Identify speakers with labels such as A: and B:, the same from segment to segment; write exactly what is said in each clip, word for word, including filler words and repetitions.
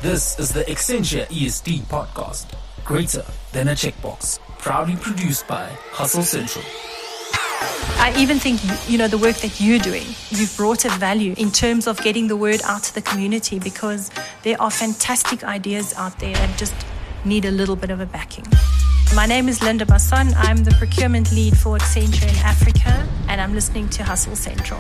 A: This is the Accenture E S D podcast, greater than a checkbox, proudly produced by Hustle Central.
B: I even think, you know, the work that you're doing, you've brought a value in terms of getting the word out to the community, because there are fantastic ideas out there that just need a little bit of a backing. My name is Linda Basson. I'm the procurement lead for Accenture in Africa, and I'm listening to Hustle Central.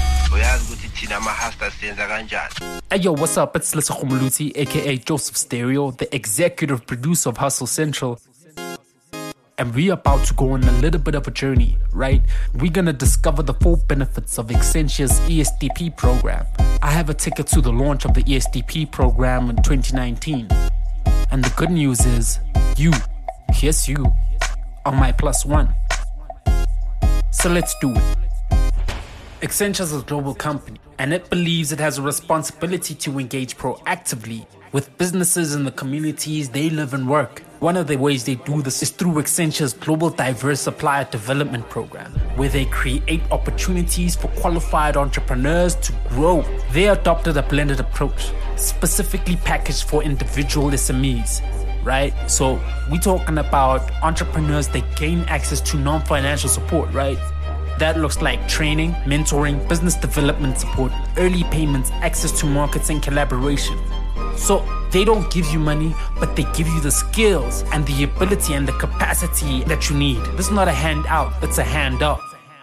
A: Hey yo, what's up? It's Lisa Khumuluti, aka Joseph Stereo, the executive producer of Hustle Central. And we're about to go on a little bit of a journey, right? We're gonna discover the full benefits of Accenture's E S D P program. I have a ticket to the launch of the E S D P program in twenty nineteen. And the good news is, you, yes you, are my plus one. So let's do it. Accenture is a global company, and it believes it has a responsibility to engage proactively with businesses in the communities they live and work. One of the ways they do this is through Accenture's Global Diverse Supplier Development Program, where they create opportunities for qualified entrepreneurs to grow. They adopted a blended approach, specifically packaged for individual S M Es, right? So we're talking about entrepreneurs that gain access to non-financial support, right? That looks like training, mentoring, business development support, early payments, access to markets, and collaboration. So they don't give you money, but they give you the skills and the ability and the capacity that you need. This is not a handout, it's a hand up.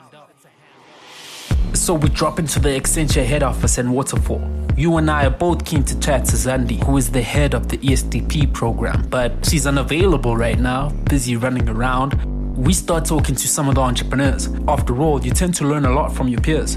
A: So we drop into the Accenture head office in Waterfall. You and I are both keen to chat to Zandi, who is the head of the E S D P program, but she's unavailable right now, busy running around. We start talking to some of the entrepreneurs. After all, you tend to learn a lot from your peers.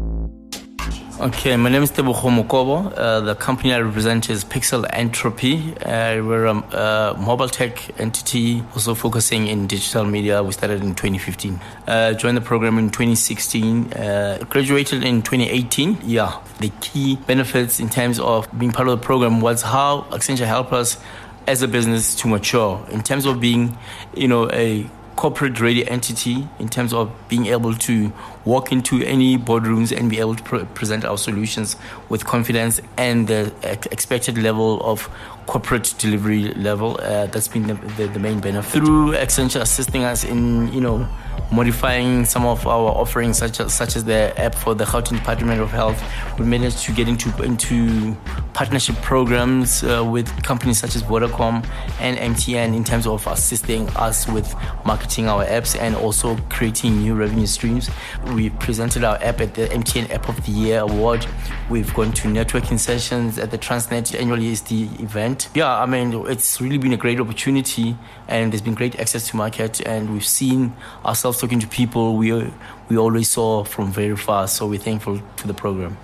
C: Okay, my name is Tebogo Mokobo. Uh, the company I represent is Pixel Entropy. Uh, we're a uh, mobile tech entity, also focusing in digital media. We started in twenty fifteen. Uh, joined the program in twenty sixteen. Uh, graduated in twenty eighteen. Yeah, the key benefits in terms of being part of the program was how Accenture helped us as a business to mature in terms of being, you know, a corporate-ready entity, in terms of being able to walk into any boardrooms and be able to pre- present our solutions with confidence and the ex- expected level of corporate delivery level. Uh, that's been the, the, the main benefit. Through Accenture assisting us in, you know, modifying some of our offerings, such as such as the app for the Gauteng Department of Health, we managed to get into into partnership programs uh, with companies such as Vodacom and M T N in terms of assisting us with marketing our apps and also creating new revenue streams. We presented our app at the M T N App of the Year Award. We've gone to networking sessions at the Transnet Annual E S D event. Yeah, I mean, it's really been a great opportunity, and there's been great access to market, and we've seen ourselves talking to people we we always saw from very far, so we're thankful to the program.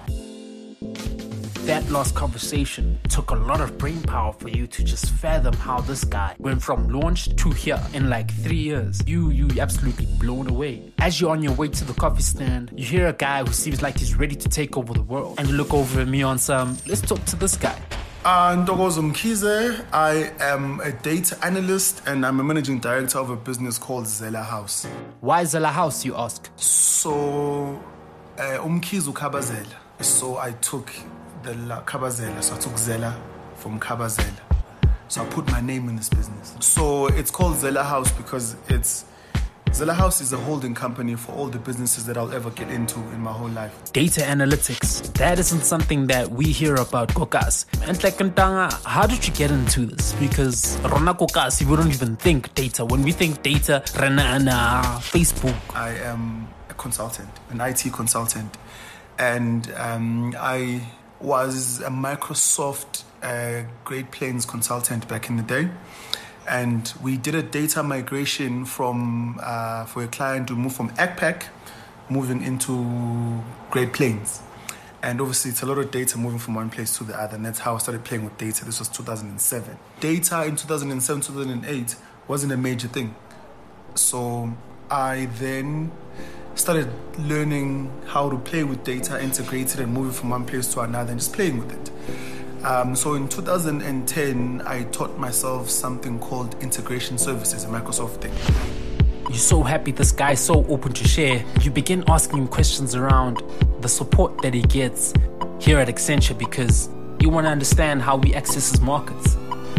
A: That last conversation took a lot of brain power for you to just fathom how this guy went from launch to here in like three years. You you absolutely blown away. As you're on your way to the coffee stand, you hear a guy who seems like he's ready to take over the world. And you look over at me on some, let's talk to this guy.
D: Uh, Ntokozo Mkhize. I am a data analyst and I'm a managing director of a business called Zella House.
A: Why Zella House, you ask?
D: So, uh, Umkhize Kabazela. So I took the La Kabazela, so I took Zella from Kabazela. So I put my name in this business. So it's called Zella House because it's Zella House is a holding company for all the businesses that I'll ever get into in my whole life.
A: Data analytics, that isn't something that we hear about Kokas. And like Ntanga, how did you get into this? Because Rona Kokas, we don't even think data. When we think data, Rana and Facebook.
D: I am a consultant, an I T consultant. And um, I was a Microsoft uh, Great Plains consultant back in the day. And we did a data migration from uh, for a client to move from A C P A C, moving into Great Plains. And obviously, it's a lot of data moving from one place to the other. And that's how I started playing with data. This was two thousand seven. Data in two thousand seven, two thousand eight wasn't a major thing. So I then started learning how to play with data, integrate it, and move it from one place to another, and just playing with it. Um, so in two thousand ten, I taught myself something called integration services, a Microsoft thing.
A: You're so happy this guy's so open to share. You begin asking him questions around the support that he gets here at Accenture, because You want to understand how we access his markets.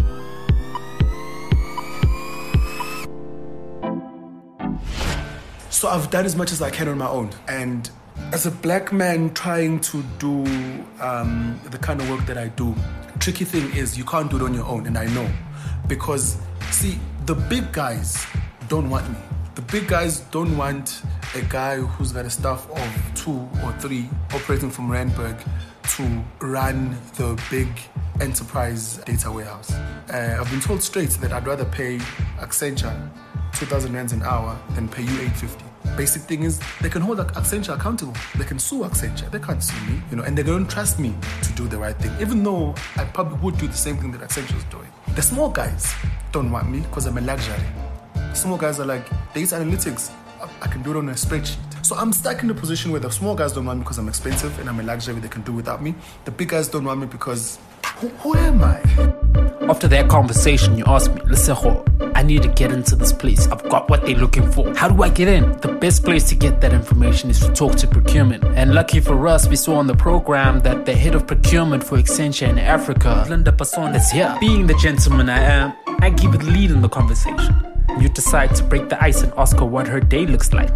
D: So I've done as much as I can on my own. And as a black man trying to do um, the kind of work that I do, tricky thing is you can't do it on your own, and I know. Because, see, the big guys don't want me. The big guys don't want a guy who's got a staff of two or three operating from Randburg to run the big enterprise data warehouse. Uh, I've been told straight that I'd rather pay Accenture two thousand rands an hour than pay you eight fifty. Basic thing is they can hold Accenture accountable. They can sue Accenture. They can't sue me, you know, and they don't trust me to do the right thing, even though I probably would do the same thing that Accenture is doing. The small guys don't want me because I'm a luxury. Small guys are like, data analytics, I can do it on a spreadsheet. So I'm stuck in a position where the small guys don't want me because I'm expensive and I'm a luxury they can do without me. The big guys don't want me because who, who am I?
A: After that conversation, you asked me, Lesego, I need to get into this place. I've got what they're looking for. How do I get in? The best place to get that information is to talk to procurement. And lucky for us, we saw on the program that the head of procurement for Accenture in Africa, Linda Passon, is here. Being the gentleman I am, I give it lead in the conversation. You decide to break the ice and ask her what her day looks like.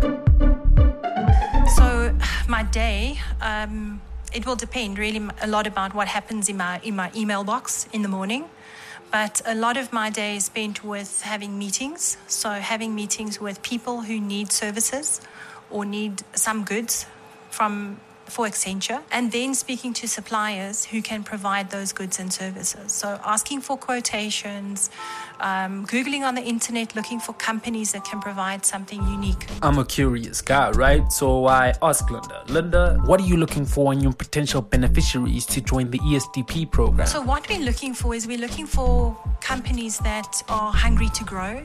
B: So my day, um, it will depend really a lot about what happens in my in my email box in the morning. But a lot of my day is spent with having meetings. So having meetings with people who need services or need some goods from for Accenture, and then speaking to suppliers who can provide those goods and services. So asking for quotations, um, Googling on the internet, looking for companies that can provide something unique.
A: I'm a curious guy, right? So I asked Linda, Linda, what are you looking for in your potential beneficiaries to join the E S D P program?
B: So what we're looking for is we're looking for companies that are hungry to grow,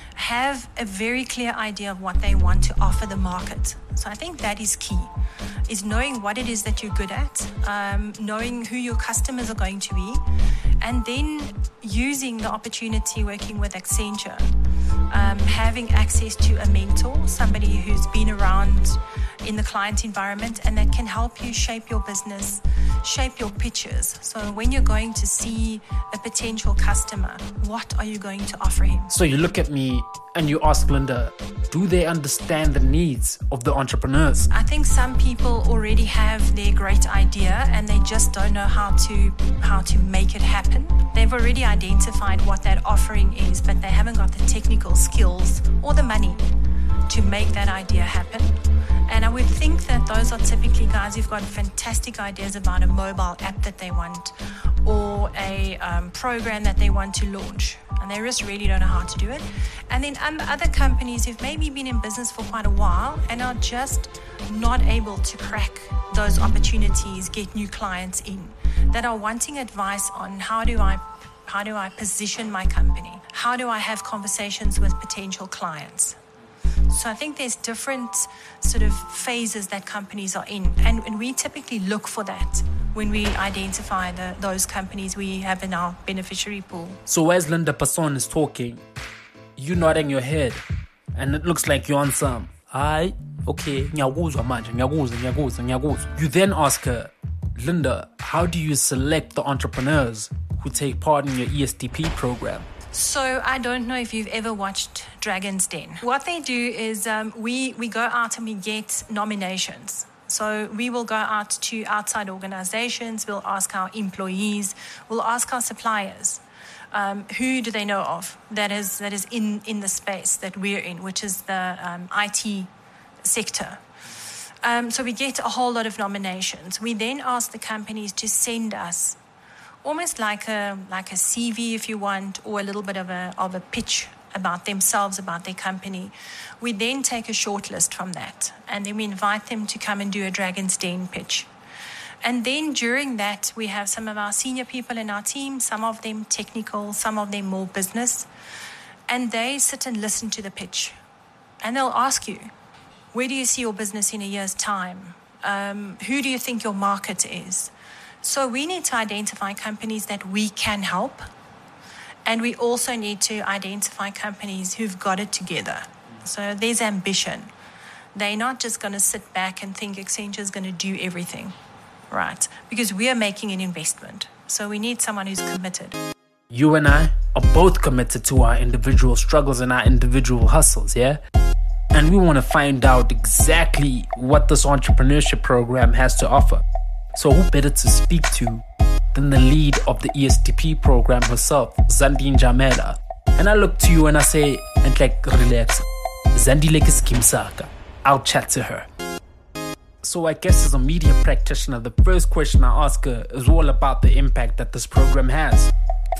B: have a very clear idea of what they want to offer the market. So I think that is key, is knowing what it is that you're good at, um, knowing who your customers are going to be, and then using the opportunity working with Accenture, um, having access to a mentor, somebody who's been around in the client environment and that can help you shape your business, shape your pitches. So when you're going to see a potential customer, what are you going to offer him?
A: So you look at me and you ask Linda, do they understand the needs of the entrepreneurs?
B: I think some people already have their great idea and they just don't know how to how to make it happen. They've already identified what that offering is, but they haven't got the technical skills or the money to make that idea happen. And I would think that those are typically guys who've got fantastic ideas about a mobile app that they want or a um, program that they want to launch. And they just really don't know how to do it. And then um, other companies who've maybe been in business for quite a while and are just not able to crack those opportunities, get new clients in, that are wanting advice on how do I how do I position my company? How do I have conversations with potential clients? So I think there's different sort of phases that companies are in. And, and we typically look for that when we identify the, those companies we have in our beneficiary pool.
A: So as Linda Passon is talking, you nodding your head, and it looks like you're on some, aye, okay, ngiyakuzwa manje, ngiyakuzwa, ngiyakuzwa, ngiyakuzwa. You then ask her, Linda, how do you select the entrepreneurs who take part in your E S D P program?
B: So I don't know if you've ever watched Dragon's Den. What they do is um, we, we go out and we get nominations. So we will go out to outside organizations, we'll ask our employees, we'll ask our suppliers, um, who do they know of that is that is in, in the space that we're in, which is the um, I T sector. Um, so we get a whole lot of nominations. We then ask the companies to send us almost like a like a C V, if you want, or a little bit of a of a pitch about themselves, about their company. We then take a short list from that, and then we invite them to come and do a Dragon's Den pitch. And then during that, we have some of our senior people in our team, some of them technical, some of them more business, and they sit and listen to the pitch. And they'll ask you, where do you see your business in a year's time? Um, who do you think your market is? So we need to identify companies that we can help. And we also need to identify companies who've got it together. So there's ambition. They're not just going to sit back and think Accenture is going to do everything, right? Because we are making an investment. So we need someone who's committed.
A: You and I are both committed to our individual struggles and our individual hustles, yeah? And we want to find out exactly what this entrepreneurship program has to offer. So who better to speak to than the lead of the E S D P program herself, Zandile Njamela? And I look to you and I say, and like, relax. Zandile is Kimsaka. I'll chat to her. So I guess as a media practitioner, the first question I ask her is all about the impact that this program has.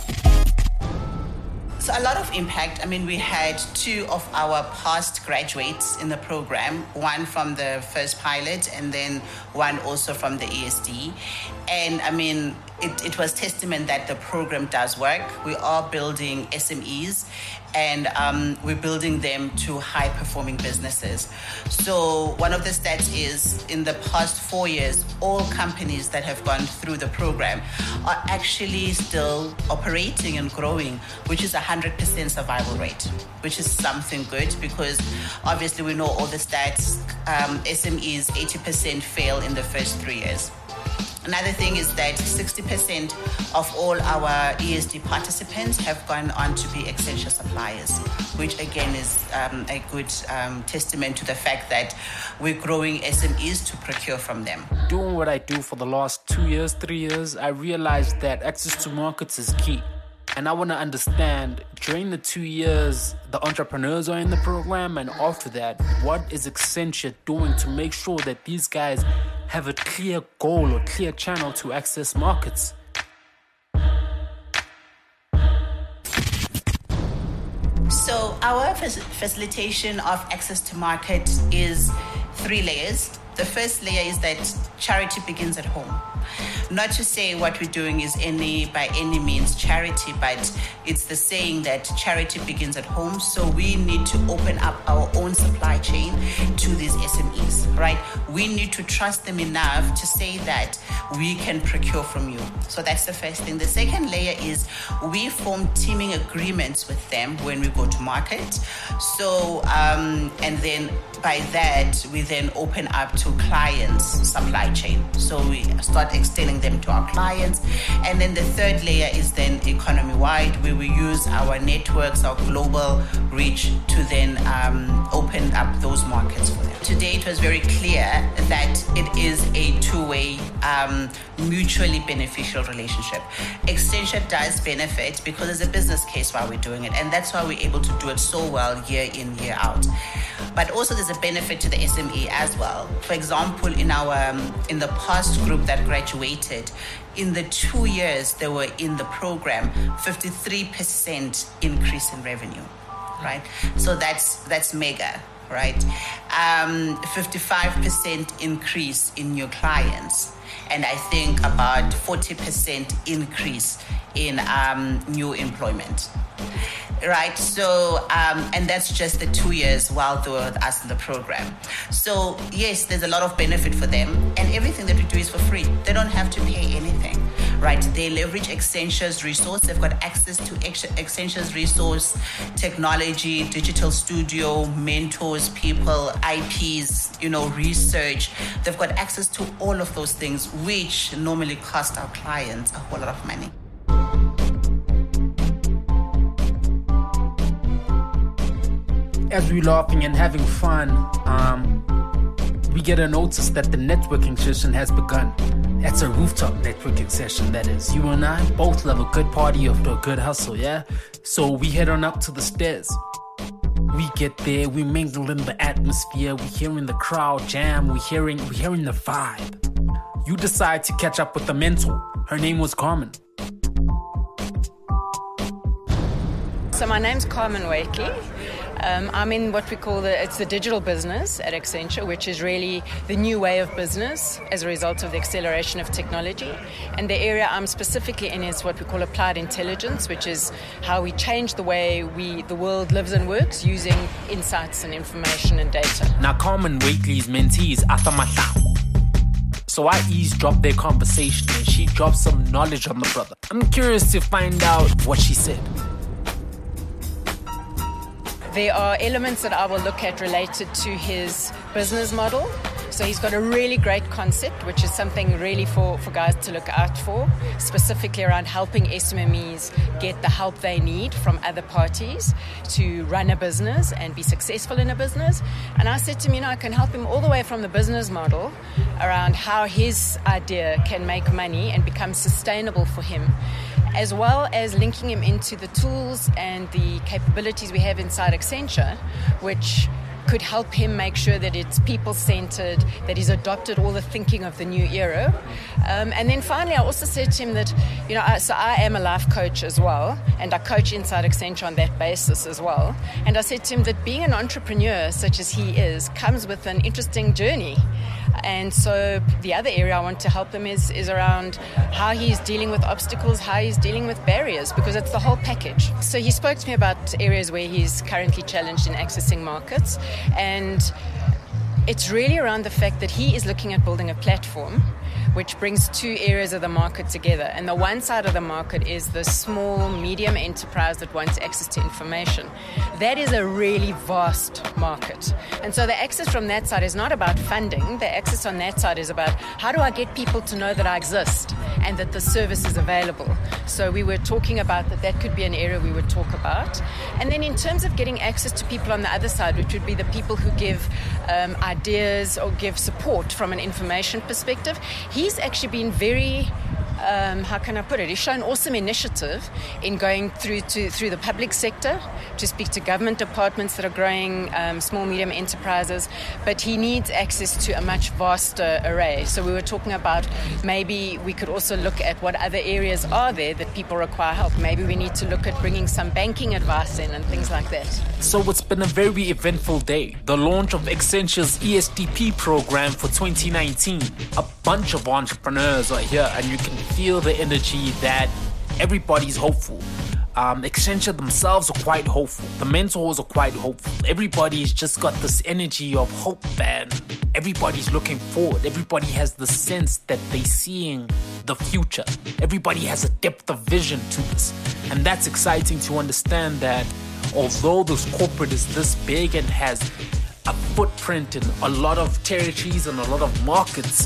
E: So a lot of impact. I mean, we had two of our past graduates in the program, one from the first pilot and then one also from the E S D. And I mean, it, it was testament that the program does work. We are building S M Es and um, we're building them to high-performing businesses. So one of the stats is in the past four years, all companies that have gone through the program are actually still operating and growing, which is a one hundred percent survival rate, which is something good because obviously we know all the stats. Um, S M Es, eighty percent fail in the first three years. Another thing is that sixty percent of all our E S D participants have gone on to be Accenture suppliers, which again is um, a good um, testament to the fact that we're growing S M Es to procure from them.
A: Doing what I do for the last two years, three years, I realized that access to markets is key. And I want to understand, during the two years the entrepreneurs are in the program, and after that, what is Accenture doing to make sure that these guys have a clear goal or clear channel to access markets?
E: So our facilitation of access to market is three layers. The first layer is that charity begins at home. Not to say what we're doing is any by any means charity, but it's the saying that charity begins at home. So we need to open up our own supply chain to these S M Es, right? We need to trust them enough to say that we can procure from you. So that's the first thing. The second layer is we form teaming agreements with them when we go to market. So, um, and then by that, we then open up to clients' supply chain. So we start extending them to our clients. And then the third layer is then economy-wide, where we use our networks, our global reach to then um, open up those markets for them. Today, it was very clear that it is a two-way, um, mutually beneficial relationship. Accenture does benefit because there's a business case while we're doing it. And that's why we're able to do it so well year in, year out. But also there's a benefit to the S M E as well. For example, in our um, in the past group that graduated, in the two years they were in the program, fifty-three percent increase in revenue, right? So that's that's mega, right? Um, fifty-five percent increase in new clients, and I think about forty percent increase in um, new employment. Right, so, um, and that's just the two years while they were with us in the program. So, yes, there's a lot of benefit for them, and everything that we do is for free. They don't have to pay anything, right? They leverage Accenture's resource. They've got access to Accenture's resource, technology, digital studio, mentors, people, I Ps, you know, research. They've got access to all of those things, which normally cost our clients a whole lot of money.
A: As we're laughing and having fun, um, we get a notice that the networking session has begun. That's a rooftop networking session, that is. You and I both love a good party after a good hustle, yeah? So we head on up to the stairs. We get there, we mingle in the atmosphere, we hearing the crowd jam, we hearing, we hearing the vibe. You decide to catch up with the mentor. Her name was Carmen.
F: So my name's Carmen Wakely. Um, I'm in what we call the, it's the digital business at Accenture, which is really the new way of business as a result of the acceleration of technology. And the area I'm specifically in is what we call applied intelligence, which is how we change the way we the world lives and works using insights and information and data.
A: Now, Carmen Wakely's mentee is Arthur Matau. So I eavesdropped their conversation and she dropped some knowledge on the brother. I'm curious to find out what she said.
F: There are elements that I will look at related to his business model. So he's got a really great concept, which is something really for, for guys to look out for, specifically around helping S M E S get the help they need from other parties to run a business and be successful in a business. And I said to him, you know, I can help him all the way from the business model around how his idea can make money and become sustainable for him, as well as linking him into the tools and the capabilities we have inside Accenture, which could help him make sure that it's people-centered, that he's adopted all the thinking of the new era. Um, and then finally, I also said to him that, you know, I, so I am a life coach as well, and I coach inside Accenture on that basis as well. And I said to him that being an entrepreneur, such as he is, comes with an interesting journey. And so the other area I want to help him is, is around how he's dealing with obstacles, how he's dealing with barriers, because it's the whole package. So he spoke to me about areas where he's currently challenged in accessing markets. And it's really around the fact that he is looking at building a platform which brings two areas of the market together. And the one side of the market is the small, medium enterprise that wants access to information. That is a really vast market. And so the access from that side is not about funding. The access on that side is about how do I get people to know that I exist and that the service is available. So we were talking about that that could be an area we would talk about. And then in terms of getting access to people on the other side, which would be the people who give um, ideas or give support from an information perspective, he's actually been very, um, how can I put it, he's shown awesome initiative in going through to through the public sector to speak to government departments that are growing um, small, medium enterprises, but he needs access to a much vaster array. So we were talking about maybe we could also look at what other areas are there that people require help. Maybe we need to look at bringing some banking advice in and things like that.
A: So it's been a very eventful day. The launch of Accenture's E S D P program for twenty nineteen. A bunch of entrepreneurs are here and you can feel the energy that everybody's hopeful. Um, Accenture themselves are quite hopeful. The mentors are quite hopeful. Everybody's just got this energy of hope and everybody's looking forward. Everybody has the sense that they're seeing the future. Everybody has a depth of vision to this. And that's exciting to understand that although this corporate is this big and has a footprint in a lot of territories and a lot of markets,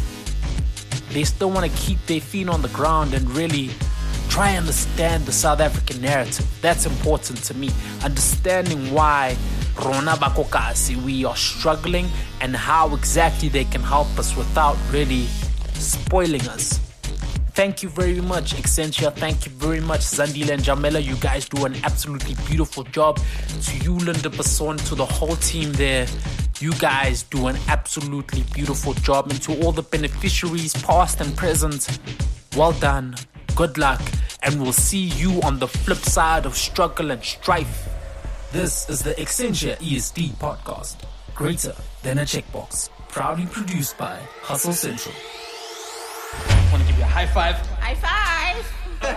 A: they still want to keep their feet on the ground and really try and understand the South African narrative. That's important to me. Understanding why Rona Bakokasi, we are struggling and how exactly they can help us without really spoiling us. Thank you very much, Accenture. Thank you very much, Zandile and Jamela. You guys do an absolutely beautiful job. To you, Linda Basson, to the whole team there, you guys do an absolutely beautiful job. And to all the beneficiaries, past and present, well done, good luck, and we'll see you on the flip side of struggle and strife. This is the Accenture E S D podcast, greater than a checkbox. Proudly produced by Hustle Central. I want to give you a high five.
E: High five.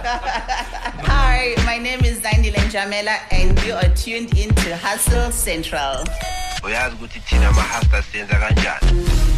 E: Hi, my name is Zandile Jamela, and you are tuned into Hustle Central.
G: Uyazi ukuthi thina ama-hustlers senza kanjani.